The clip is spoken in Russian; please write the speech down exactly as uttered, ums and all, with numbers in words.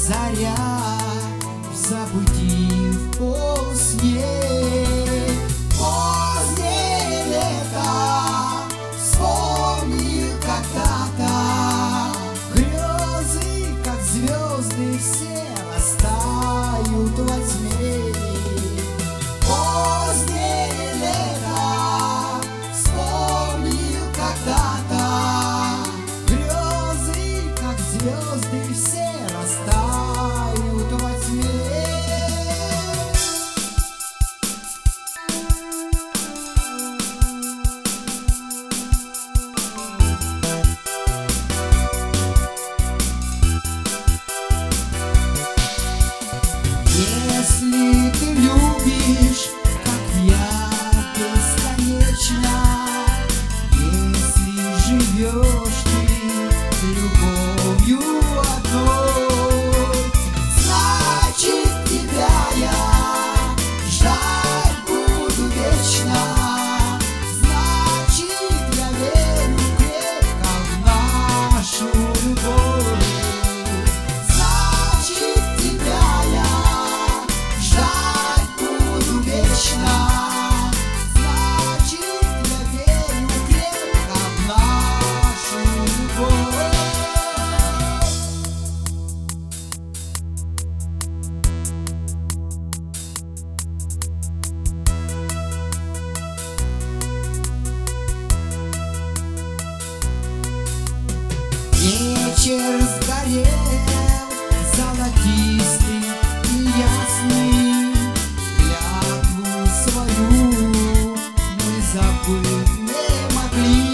заря в забытии, в полусне. Позднее лето, вспомни когда-то, грезы, как звезды, все растают во тьме. Позднее лето, вспомни когда-то, грезы, как звезды, все растают во тьме. Если ты любишь, как я, бесконечно, если живешь ты любовью одной, значит тебя я ждать буду вечно. Значит, я верю крепко в нашу любовь. Значит, тебя я ждать буду вечно. Значит, я верю крепко в нашу любовь. Вечер сгорел, золотистый и ясный, клятву свою мы забыть не могли.